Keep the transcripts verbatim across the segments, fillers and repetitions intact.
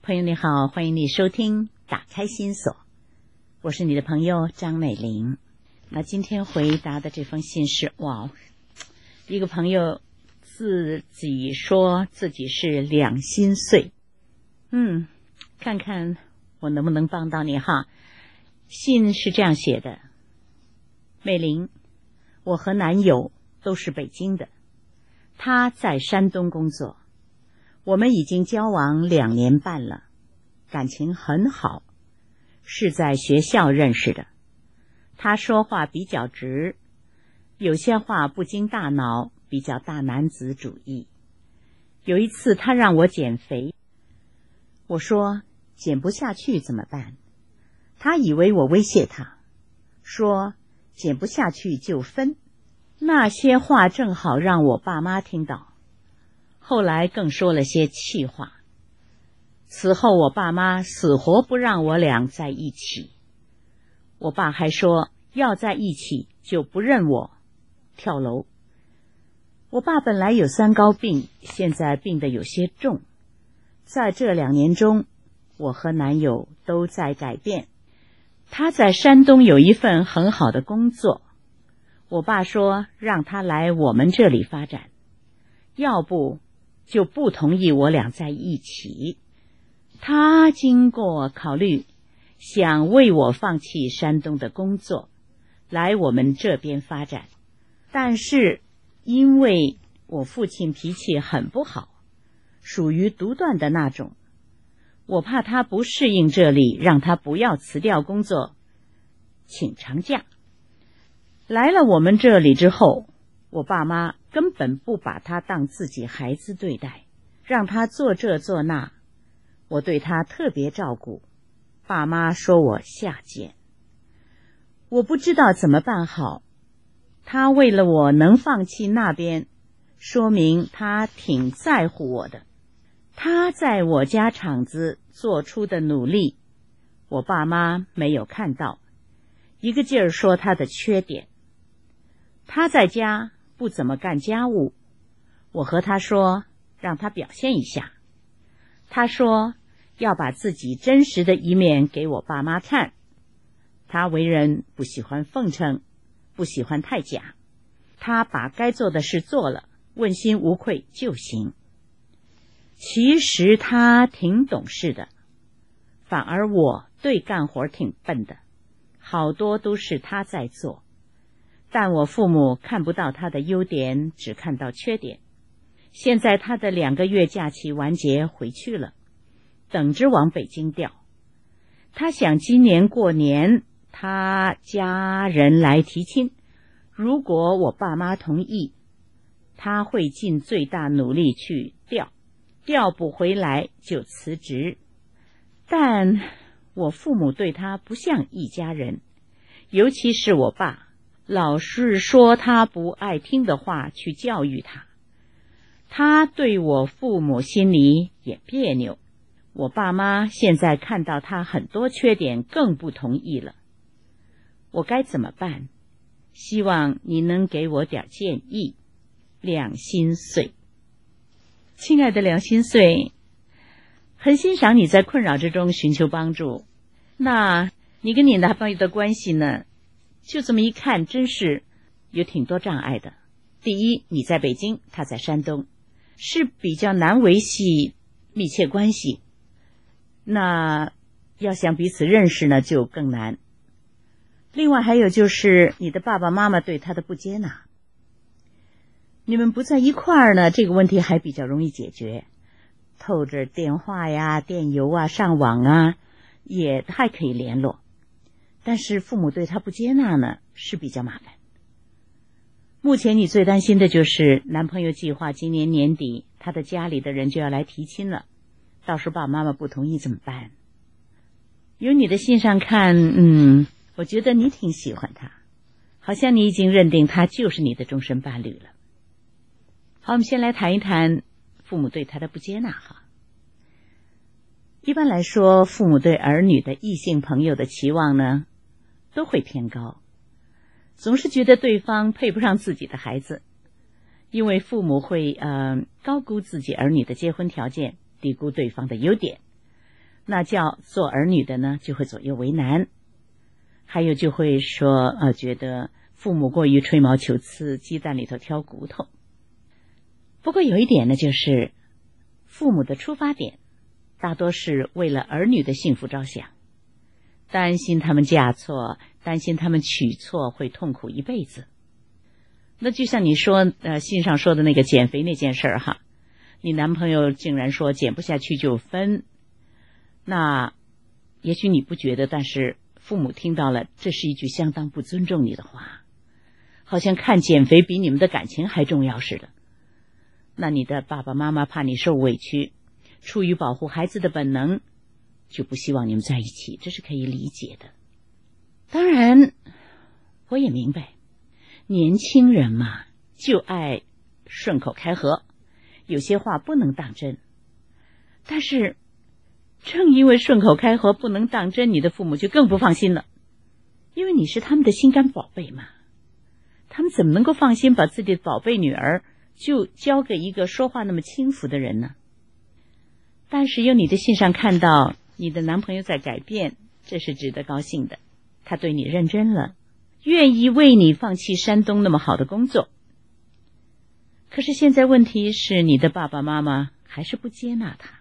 朋友你好，欢迎你收听打开心锁，我是你的朋友张美玲。那今天回答的这封信是，哇，一个朋友自己说自己是两心碎，嗯，看看我能不能帮到你哈。信是这样写的：美玲，我和男友都是北京的，他在山东工作，我们已经交往两年半了，感情很好，是在学校认识的。他说话比较直，有些话不经大脑，比较大男子主义。有一次他让我减肥，我说减不下去怎么办？他以为我威胁他，说减不下去就分。那些话正好让我爸妈听到，后来更说了些气话。此后我爸妈死活不让我俩在一起，我爸还说要在一起就不认我，跳楼。我爸本来有三高病，现在病得有些重。在这两年中，我和男友都在改变。他在山东有一份很好的工作，我爸说让他来我们这里发展，要不就不同意我俩在一起。他经过考虑，想为我放弃山东的工作，来我们这边发展。但是因为我父亲脾气很不好，属于独断的那种，我怕他不适应这里，让他不要辞掉工作，请长假。来了我们这里之后，我爸妈根本不把他当自己孩子对待，让他做这做那，我对他特别照顾，爸妈说我下贱。我不知道怎么办好，他为了我能放弃那边，说明他挺在乎我的。他在我家厂子做出的努力，我爸妈没有看到，一个劲儿说他的缺点。他在家不怎么干家务，我和他说让他表现一下，他说要把自己真实的一面给我爸妈看。他为人不喜欢奉承，不喜欢太假，他把该做的事做了，问心无愧就行。其实他挺懂事的，反而我对干活挺笨的，好多都是他在做，但我父母看不到他的优点，只看到缺点。现在他的两个月假期完结回去了，等着往北京调。他想今年过年他家人来提亲，如果我爸妈同意，他会尽最大努力去调，调不回来就辞职。但我父母对他不像一家人，尤其是我爸，老是说他不爱听的话去教育他。他对我父母心里也别扭，我爸妈现在看到他很多缺点更不同意了。我该怎么办？希望你能给我点建议。两心碎。亲爱的两心碎，很欣赏你在困扰之中寻求帮助。那你跟你男朋友的关系呢，就这么一看真是有挺多障碍的。第一，你在北京，他在山东，是比较难维系密切关系。那要想彼此认识呢，就更难。另外还有就是你的爸爸妈妈对他的不接纳。你们不在一块儿呢，这个问题还比较容易解决，透着电话呀、电邮啊、上网啊，也还可以联络。但是父母对他不接纳呢，是比较麻烦。目前你最担心的就是男朋友计划今年年底他的家里的人就要来提亲了，到时候爸爸妈妈不同意怎么办？由你的信上看，嗯，我觉得你挺喜欢他，好像你已经认定他就是你的终身伴侣了。好，我们先来谈一谈父母对他的不接纳哈。一般来说，父母对儿女的异性朋友的期望呢，都会偏高，总是觉得对方配不上自己的孩子，因为父母会呃高估自己儿女的结婚条件，低估对方的优点， 那叫做儿女的呢，就会左右为难，还有就会说呃，觉得父母过于吹毛求疵，鸡蛋里头挑骨头。不过有一点呢，就是父母的出发点大多是为了儿女的幸福着想，担心他们嫁错，担心他们娶错会痛苦一辈子。那就像你说呃信上说的那个减肥那件事儿哈，你男朋友竟然说减不下去就分，那也许你不觉得，但是父母听到了，这是一句相当不尊重你的话，好像看减肥比你们的感情还重要似的。那你的爸爸妈妈怕你受委屈，出于保护孩子的本能，就不希望你们在一起，这是可以理解的。当然我也明白，年轻人嘛，就爱顺口开河，有些话不能当真。但是正因为顺口开河不能当真，你的父母就更不放心了，因为你是他们的心肝宝贝嘛，他们怎么能够放心把自己的宝贝女儿就交给一个说话那么轻浮的人呢？但是由你的信上看到你的男朋友在改变，这是值得高兴的，他对你认真了，愿意为你放弃山东那么好的工作。可是现在问题是，你的爸爸妈妈还是不接纳他。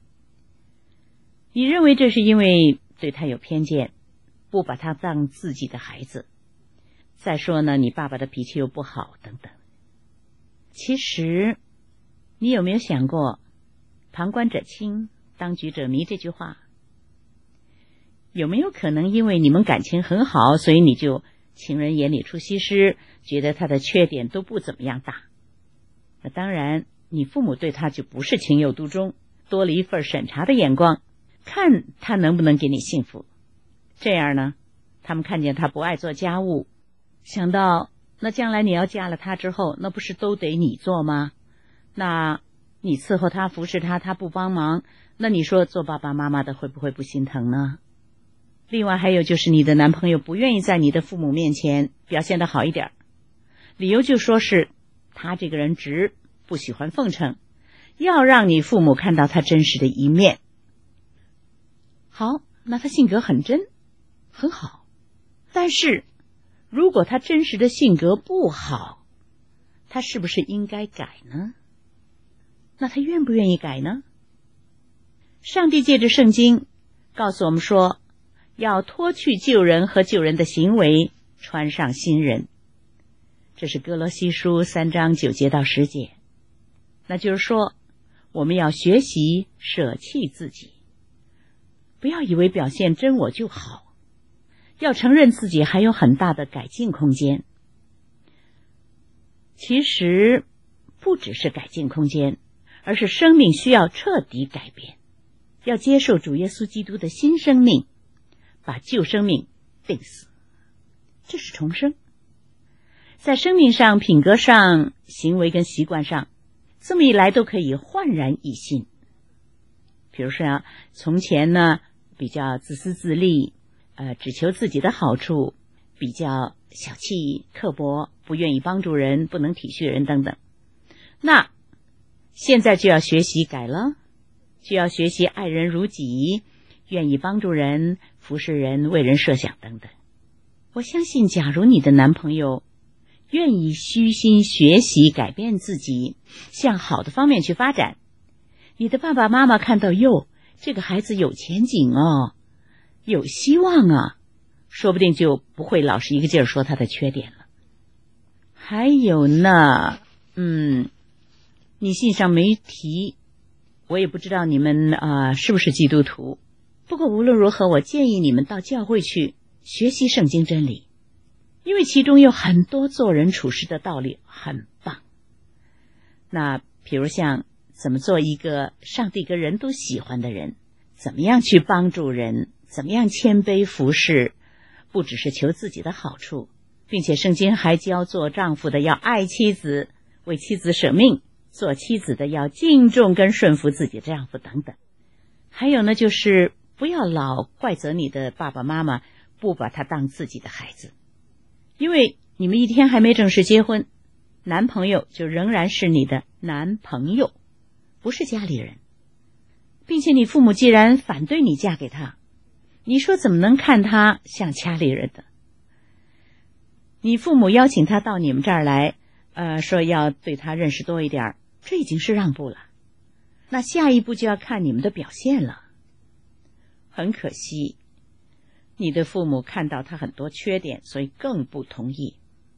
你认为这是因为对他有偏见，不把他当自己的孩子。再说呢，你爸爸的脾气又不好等等。其实你有没有想过旁观者清，当局者迷这句话？有没有可能因为你们感情很好，所以你就情人眼里出西施，觉得他的缺点都不怎么样大？那当然你父母对他就不是情有独钟，多了一份审查的眼光，看他能不能给你幸福。这样呢，他们看见他不爱做家务，想到那将来你要嫁了他之后，那不是都得你做吗？那你伺候他服侍他，他不帮忙，那你说做爸爸妈妈的会不会不心疼呢？另外还有就是你的男朋友不愿意在你的父母面前表现得好一点，理由就说是他这个人直，不喜欢奉承，要让你父母看到他真实的一面。好，那他性格很真，很好，但是如果他真实的性格不好，他是不是应该改呢？那他愿不愿意改呢？上帝借着圣经告诉我们说，要脱去旧人和旧人的行为，穿上新人。这是哥罗西书三章九节到十节。那就是说，我们要学习舍弃自己，不要以为表现真我就好，要承认自己还有很大的改进空间。其实不只是改进空间，而是生命需要彻底改变，要接受主耶稣基督的新生命，把旧生命钉死，这是重生。在生命上、品格上、行为跟习惯上，这么一来都可以焕然一新。比如说啊，从前呢比较自私自利，呃，只求自己的好处，比较小气刻薄，不愿意帮助人，不能体恤人等等。那现在就要学习改了，就要学习爱人如己，愿意帮助人，服侍人，为人设想等等。我相信假如你的男朋友愿意虚心学习改变自己，向好的方面去发展，你的爸爸妈妈看到哟，这个孩子有前景哦，有希望啊，说不定就不会老是一个劲儿说他的缺点了。还有呢，嗯，你信上没提，我也不知道你们啊、呃、是不是基督徒，不过无论如何，我建议你们到教会去学习圣经真理，因为其中有很多做人处事的道理很棒。那比如像怎么做一个上帝跟人都喜欢的人，怎么样去帮助人，怎么样谦卑服侍，不只是求自己的好处，并且圣经还教做丈夫的要爱妻子，为妻子舍命，做妻子的要敬重跟顺服自己的丈夫等等。还有呢，就是不要老怪责你的爸爸妈妈不把他当自己的孩子，因为你们一天还没正式结婚，男朋友就仍然是你的男朋友，不是家里人。 并且你父母既然反对你嫁给他，你说怎么能看他像家里人的？你父母邀请他到你们这儿来，呃，说要对他认识多一点，这已经是让步了。那下一步就要看你们的表现了。很可惜，你的父母看到他很多缺点，所以更不同意。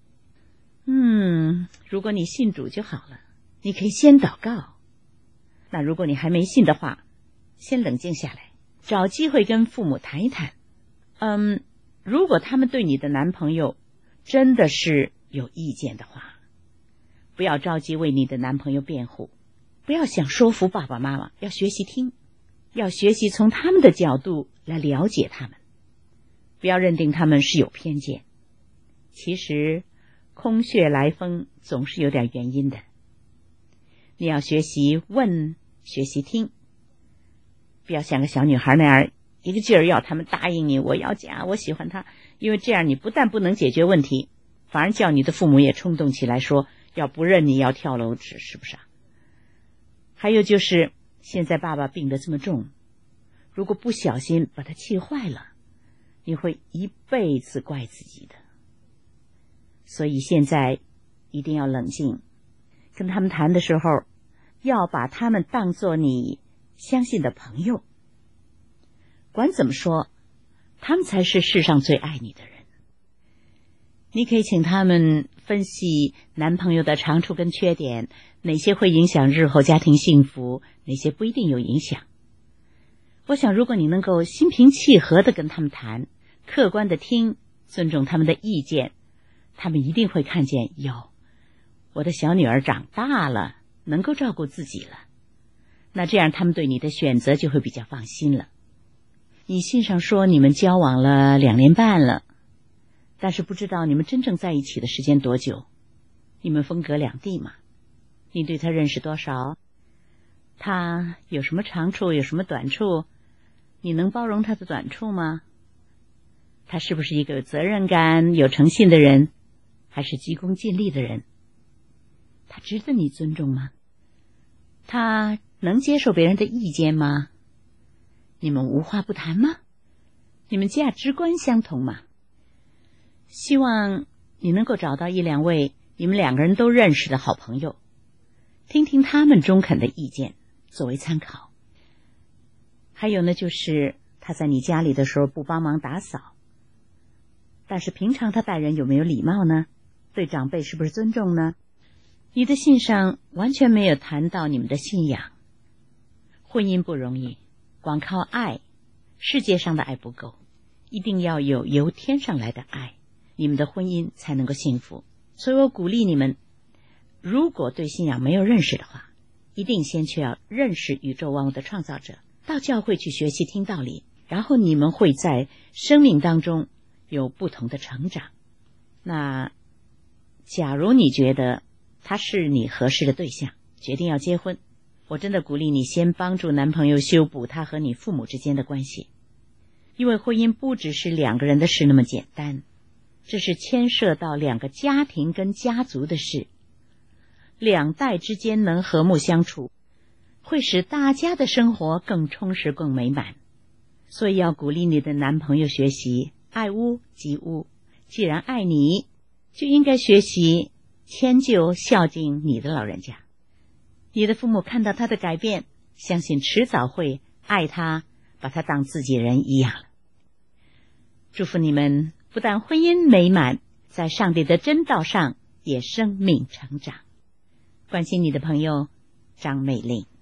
嗯，如果你信主就好了，你可以先祷告。那如果你还没信的话，先冷静下来，找机会跟父母谈一谈。嗯，如果他们对你的男朋友真的是有意见的话，不要着急为你的男朋友辩护，不要想说服爸爸妈妈，要学习听，要学习从他们的角度来了解他们，不要认定他们是有偏见。其实空穴来风总是有点原因的，你要学习问，学习听，不要像个小女孩那样一个劲儿要他们答应你，我要嫁，我喜欢他，因为这样你不但不能解决问题，反而叫你的父母也冲动起来，说要不认你要跳楼，是是不是啊？还有就是现在爸爸病得这么重，如果不小心把他气坏了，你会一辈子怪自己的。所以现在一定要冷静，跟他们谈的时候要把他们当作你相信的朋友。管怎么说，他们才是世上最爱你的人。你可以请他们分析男朋友的长处跟缺点，哪些会影响日后家庭幸福，哪些不一定有影响。我想如果你能够心平气和地跟他们谈，客观地听，尊重他们的意见，他们一定会看见，哟，我的小女儿长大了，能够照顾自己了。那这样他们对你的选择就会比较放心了。你信上说你们交往了两年半了，但是不知道你们真正在一起的时间多久，你们分隔两地嘛，你对他认识多少，他有什么长处，有什么短处，你能包容他的短处吗？他是不是一个有责任感、有诚信的人，还是急功近利的人？他值得你尊重吗？他能接受别人的意见吗？你们无话不谈吗？你们价值观相同吗？希望你能够找到一两位你们两个人都认识的好朋友，听听他们中肯的意见作为参考。还有呢，就是他在你家里的时候不帮忙打扫，但是平常他待人有没有礼貌呢？对长辈是不是尊重呢？你的信上完全没有谈到你们的信仰。婚姻不容易，光靠爱，世界上的爱不够，一定要有由天上来的爱，你们的婚姻才能够幸福。所以我鼓励你们，如果对信仰没有认识的话，一定先去要认识宇宙万物的创造者，到教会去学习听道理，然后你们会在生命当中有不同的成长。那假如你觉得他是你合适的对象，决定要结婚，我真的鼓励你先帮助男朋友修补他和你父母之间的关系，因为婚姻不只是两个人的事那么简单，这是牵涉到两个家庭跟家族的事，两代之间能和睦相处，会使大家的生活更充实更美满。所以要鼓励你的男朋友学习爱屋及乌，既然爱你，就应该学习迁就孝敬你的老人家。你的父母看到他的改变，相信迟早会爱他，把他当自己人一样了。祝福你们不但婚姻美满，在上帝的真道上也生命成长。关心你的朋友张美玲。